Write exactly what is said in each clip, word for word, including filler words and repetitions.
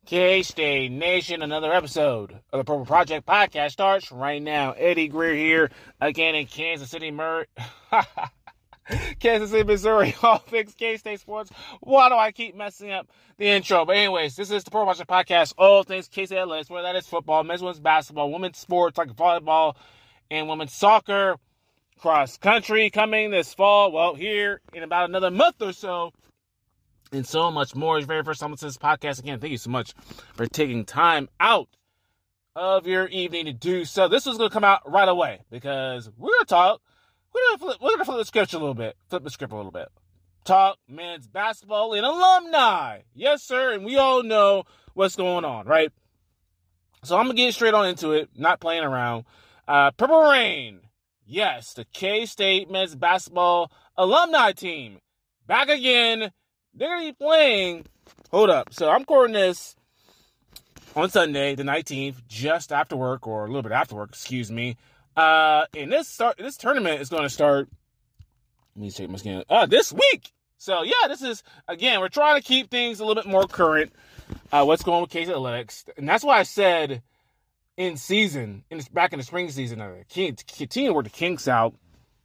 K-State Nation, another episode of the Purple Project podcast starts right now. Eddie Greer here, again in Kansas City, Missouri. Kansas City, Missouri, all things K-State sports. Why do I keep messing up the intro? But anyways, this is the Purple Project podcast, all things K-State athletics, whether that is football, men's, women's basketball, women's sports like volleyball, and women's soccer, cross country coming this fall. Well, here in about another month or so. And so much more. It's your very first time listening to this podcast. Again, thank you so much for taking time out of your evening to do so. This was going to come out right away because we're going to talk. We're going to flip, we're going to flip the script a little bit. Flip the script a little bit. Talk men's basketball and alumni. Yes, sir. And we all know what's going on, right? So I'm going to get straight on into it. Not playing around. Uh, Purple Rain. Yes, the K-State men's basketball alumni team. Back again. They're going to be playing, hold up, so I'm recording this on Sunday, the nineteenth, just after work, or a little bit after work, excuse me. Uh, and this start, this tournament is going to start, let me check my skin, uh, this week. So, yeah, this is, again, we're trying to keep things a little bit more current, uh, what's going on with K-State Athletics. And that's why I said in season, in this, back in the spring season, uh, continue to work the kinks out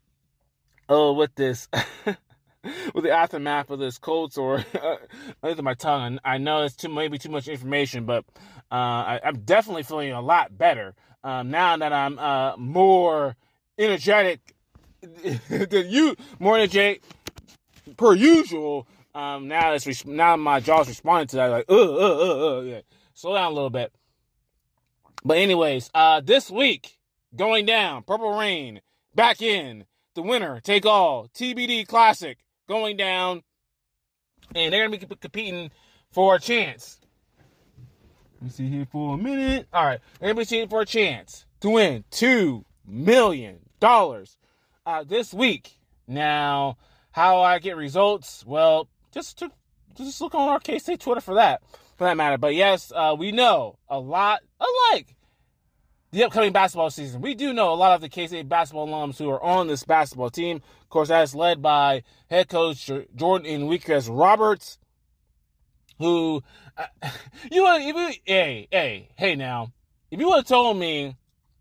uh, with this... with the aftermath of this cold sore under my tongue. And I know it's too maybe too much information, but uh, I, I'm definitely feeling a lot better um, now that I'm uh, more energetic than you, more energetic per usual. Um, now it's res- now my jaw's responding to that, like, uh, uh, uh, uh, yeah. Slow down a little bit. But anyways, uh, this week going down, Purple Rain back in the winner take all T B D Classic. Going down, and they're going to be competing for a chance. Let me see here for a minute. All right, they're going to be competing for a chance to win two million dollars uh, this week. Now, how I get results? Well, just to, just look on our K-State Twitter for that, for that matter. But yes, uh, we know a lot, unlike the upcoming basketball season. We do know a lot of the K-State basketball alums who are on this basketball team. Of course, that is led by head coach Jordan Enriquez Roberts, who, uh, you would, if you, hey, hey, hey now, if you would have told me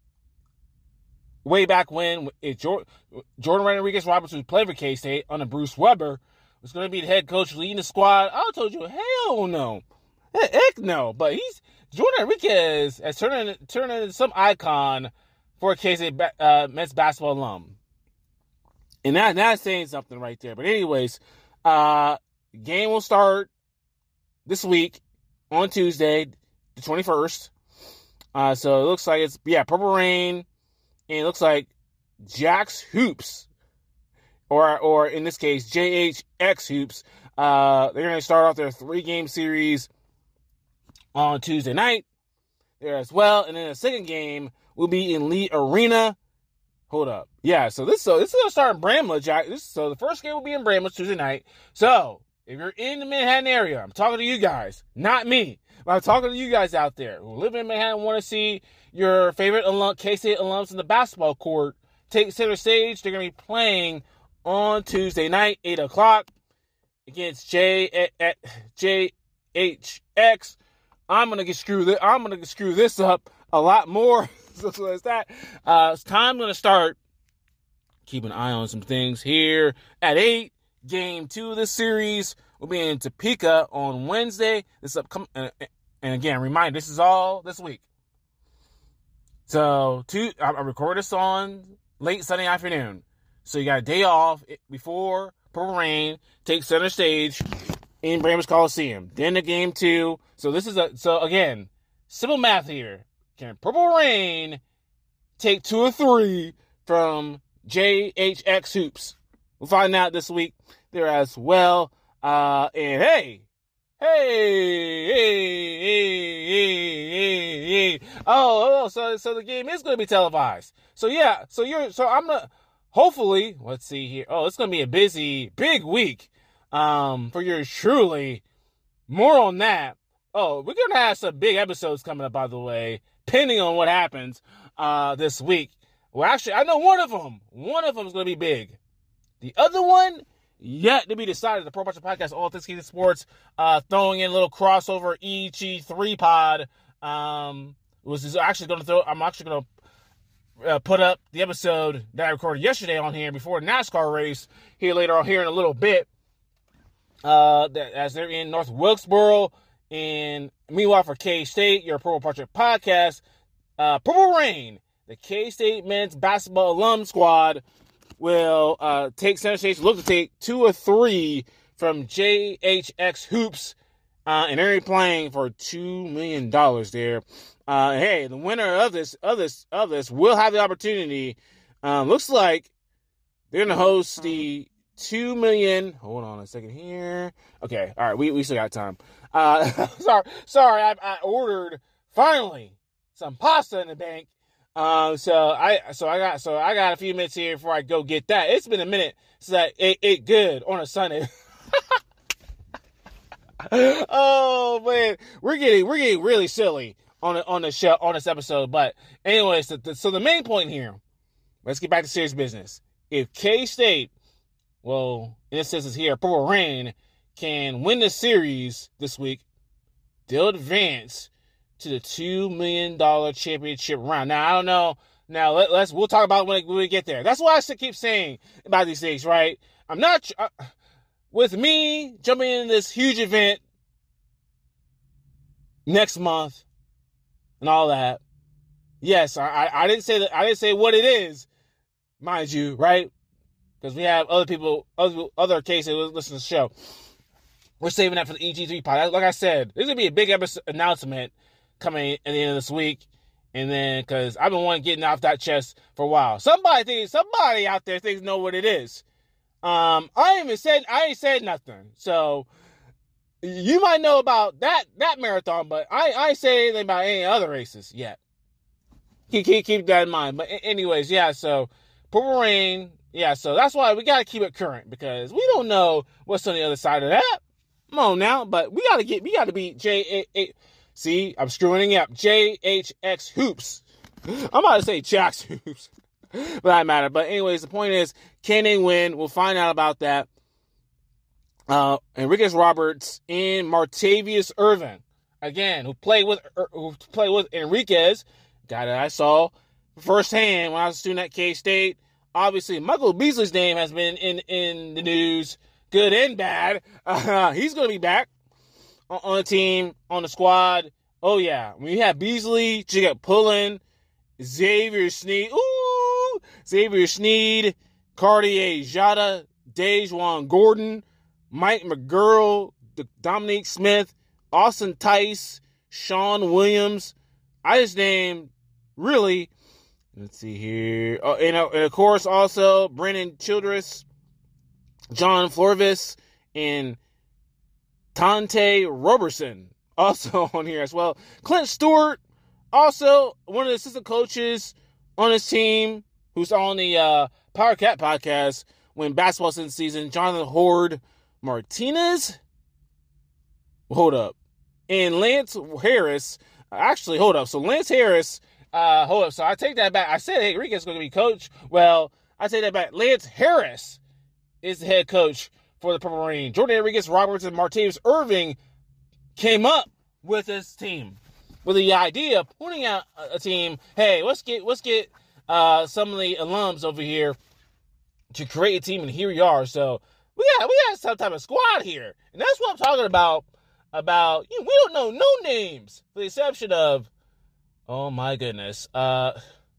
way back when it, Jordan, Jordan Enriquez Roberts, who played for K-State under Bruce Weber, was going to be the head coach leading the squad, I would have told you, hell no. Heck no. But he's, Jordan Enriquez has turned into, turned into some icon for a K-State uh, men's basketball alum. And that, that's saying something right there. But anyways, uh, game will start this week on Tuesday, the twenty-first. Uh, so it looks like it's, yeah, Purple Rain. And it looks like Jax Hoops, or or in this case, J H X Hoops. Uh, they're going to start off their three-game series on Tuesday night there as well. And then the second game will be in Lee Arena. Hold up. Yeah, so this so this is going to start in Bramlage. Jack. This, so the first game will be in Bramlage Tuesday night. So if you're in the Manhattan area, I'm talking to you guys, not me. I'm talking to you guys out there who live in Manhattan and want to see your favorite alum, K-State alums in the basketball court take center stage. They're going to be playing on Tuesday night, eight o'clock, against J H X. I'm gonna get screw this. I'm gonna screw this up a lot more. So that's that. Uh, it's time gonna start. Keep an eye on some things here at eight. Game two of this series will be in Topeka on Wednesday. This upcoming, uh, and again, remind this is all this week. So two, I, I record this on late Sunday afternoon. So you got a day off before Purple Rain takes center stage in Bramlage Coliseum. Then the game two. So this is a, so again, simple math here. Can Purple Rain take two or three from J H X Hoops? We'll find out this week there as well. Uh, and hey, hey, hey, hey, hey, hey, hey. Oh, oh, so, so the game is going to be televised. So yeah, so you're, so I'm not, hopefully, let's see here. Oh, it's going to be a busy, big week. Um, for yours truly. More on that. Oh, we're going to have some big episodes coming up, by the way, depending on what happens uh, this week. Well, actually, I know one of them. One of them is going to be big. The other one yet to be decided. The Pro Project Podcast, All Things K C Sports, uh, throwing in a little crossover E G three pod. Um, was actually going to throw. I'm actually going to uh, put up the episode that I recorded yesterday on here before the NASCAR race here later on here in a little bit. Uh, that, as they're in North Wilkesboro, and meanwhile for K-State, your Purple Project Podcast, uh, Purple Rain, the K-State men's basketball alum squad will uh, take center stage, look to take two or three from J H X Hoops, uh, and they're playing for two million dollars there. Uh, hey, the winner of this, of this, of this will have the opportunity. Um, looks like they're going to host the two million. Hold on a second here. Okay. All right. We, we still got time. Uh, sorry, sorry. I, I ordered finally some pasta in the bank. Um, so I, so I got, so I got a few minutes here before I go get that. It's been a minute since I ate, ate good on a Sunday. Oh man, we're getting, we're getting really silly on the, on the show, on this episode. But anyways, so the, so the main point here, let's get back to serious business. If K-State, well, in this instance here, Purple Rain, can win the series this week, they'll advance to the two million dollars championship round. Now, I don't know. Now, let, let's, we'll talk about it when, when we get there. That's why I keep saying about these things, right? I'm not, uh, with me jumping in this huge event next month and all that. Yes, I, I, I didn't say that, I didn't say what it is, mind you, right? Because we have other people, other, other cases who listen to the show. We're saving that for the E G three pod. Like I said, there's going to be a big episode announcement coming at the end of this week. And then, because I've been wanting getting off that chest for a while. Somebody thinks, somebody out there thinks know what it is. Um, I ain't even said, I ain't said nothing. So, you might know about that, that marathon, but I, I ain't say anything about any other races yet. Keep, keep, keep that in mind. But anyways, yeah, so, Purple Rain, yeah, so that's why we got to keep it current, because we don't know what's on the other side of that. Come on now, but we got to get, we got to be J A. See, I'm screwing it up. J H X Hoops. I'm about to say Jax Hoops. But that matter. But anyways, the point is, can they win? We'll find out about that. Uh, Enriquez Roberts and Martavius Irvin, again, who played with who played with Enriquez, guy that I saw firsthand when I was a student at K-State. Obviously, Michael Beasley's name has been in, in the news, good and bad. Uh, he's going to be back on, on the team, on the squad. Oh, yeah. When you have Beasley, you got Pullen, Xavier Sneed, ooh, Xavier Sneed, Cartier Jada, Dejuan Gordon, Mike McGurl, Dominique Smith, Austin Tice, Sean Williams. I just named, really, let's see here. Oh, and, uh, and of course, also Brennan Childress, John Florvis, and Tante Roberson also on here as well. Clint Stewart, also one of the assistant coaches on his team, who's on the uh, Power Cat podcast when basketball's in season. Jonathan Horde Martinez. Hold up. And Lance Harris. Actually, hold up. So Lance Harris. Uh, hold up. So I take that back. I said Enriquez is going to be coach. Well, I take that back. Lance Harris is the head coach for the Purple Rain. Jordan Enriquez, Roberts, and Martavis Irving came up with this team with the idea of putting out a team. Hey, let's get let's get uh, some of the alums over here to create a team, and here we are. So we got we got some type of squad here, and that's what I'm talking about. About you know, we don't know no names, for the exception of, oh my goodness, uh,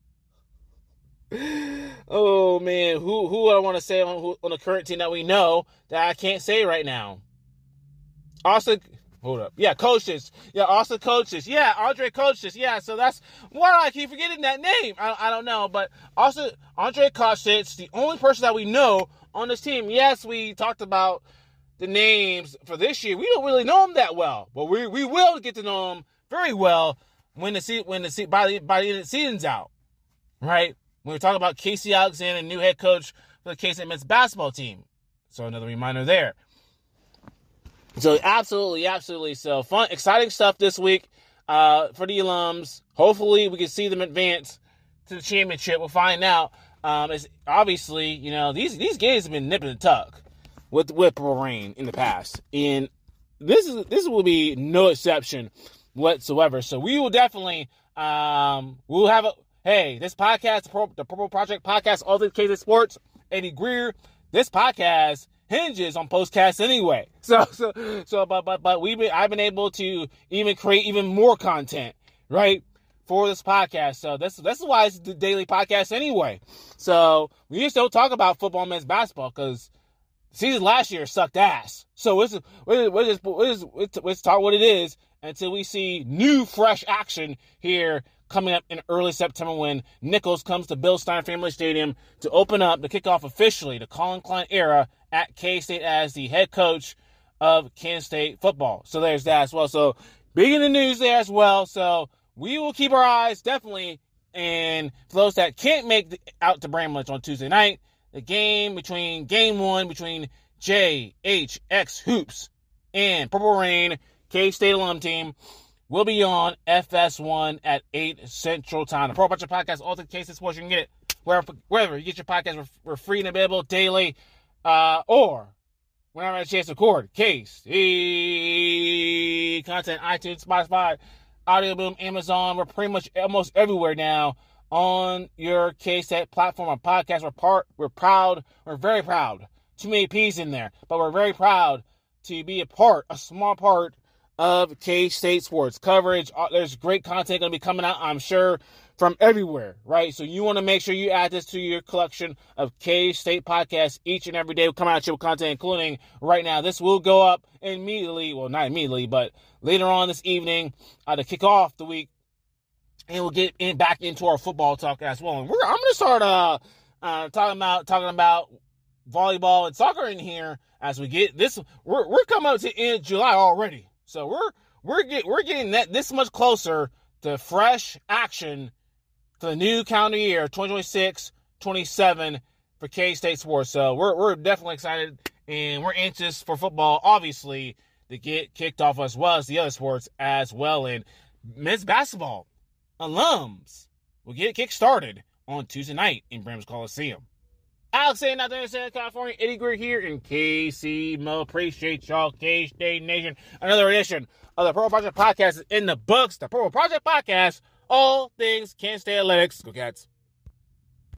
oh man, who who I want to say on who, on the current team that we know that I can't say right now. Also, hold up, yeah, coaches, yeah, also coaches, yeah, Andre coaches, yeah. So that's why do I keep forgetting that name? I I don't know, but also Andre Kostic, the only person that we know on this team. Yes, we talked about the names for this year. We don't really know them that well, but we we will get to know them very well when the se- when the se- by the by the end of the season's out, right? When we're talking about Casey Alexander, new head coach for the K-State men's basketball team. So another reminder there. So absolutely, absolutely. So fun, exciting stuff this week uh, for the alums. Hopefully, we can see them advance to the championship. We'll find out. Um, it's obviously, you know, these these games have been nip and tuck. with with Purple Rain in the past, and this is this will be no exception whatsoever. So we will definitely um we'll have a hey this podcast the Purple, the Purple Project podcast, all the K-State Sports, Eddie Greer. This podcast hinges on postcasts anyway. So so so but but but we've been I've been able to even create even more content, right, for this podcast. So this this is why it's the daily podcast anyway. So we just don't talk about football and men's basketball because the season last year sucked ass. So we're just we're just we're just let's talk what it is until we see new fresh action here coming up in early September when Nichols comes to Bill Stein Family Stadium to open up, to kick off officially the Colin Klein era at K-State as the head coach of Kansas State football. So there's that as well. So big in the news there as well. So we will keep our eyes definitely, and for those that can't make the, out to Bramlage on Tuesday night, the game between game one between J H X Hoops and Purple Rain K-State alum team will be on F S one at eight Central Time. The Pro Project Podcast, all the K-State Sports, you can get it wherever, wherever you get your podcast. We're, we're free and available daily, uh, or whenever I have a chance to record. K-State content, iTunes, Spotify, Audio Boom, Amazon. We're pretty much almost everywhere now on your K-State platform or podcast. We're part. We're proud. We're very proud. Too many P's in there, but we're very proud to be a part, a small part of K-State sports coverage. There's great content going to be coming out, I'm sure, from everywhere, right? So you want to make sure you add this to your collection of K-State podcasts each and every day. We'll come out with content, including right now. This will go up immediately, well, not immediately, but later on this evening uh, to kick off the week, and we'll get in back into our football talk as well. And we're, I'm going to start uh, uh, talking about talking about volleyball and soccer in here as we get this. We're we're coming up to the end of July already. So we're we're get, we're getting that this much closer to fresh action for the new calendar year twenty twenty-six twenty-seven for K-State sports. So we're we're definitely excited and we're anxious for football, obviously, to get kicked off as well as the other sports as well. And men's basketball alums will get kick started on Tuesday night in Bramlage Coliseum. Alex saying out there in Southern California, Eddie Greer here in K C Mo. Appreciate y'all, K-State Nation. Another edition of the Purple Project Podcast is in the books. The Purple Project Podcast, all things Kansas State athletics. Go Cats.